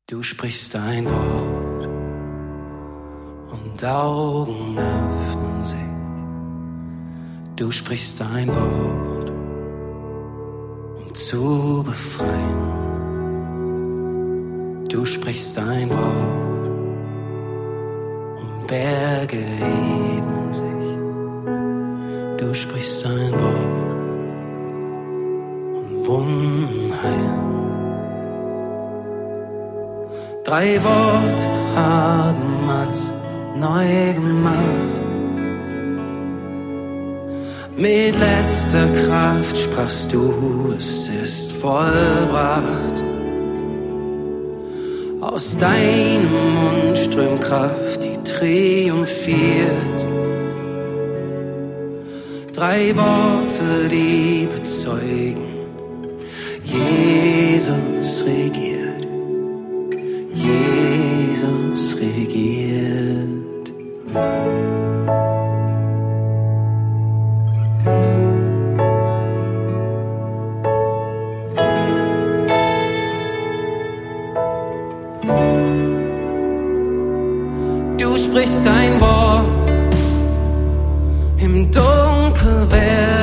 Du sprichst ein Wort und Augen öffnen sich. Du sprichst ein Wort, um zu befreien. Du sprichst ein Wort, und Berge ebnen sich. Du sprichst ein Wort, und Wunden heilen. 3 Worte haben alles neu gemacht. Mit letzter Kraft sprachst du, es ist vollbracht. Aus deinem Mund strömt Kraft, die triumphiert. 3 Worte, die bezeugen, Jesus regiert. Jesus regiert. Du sprichst ein Wort, im Dunkel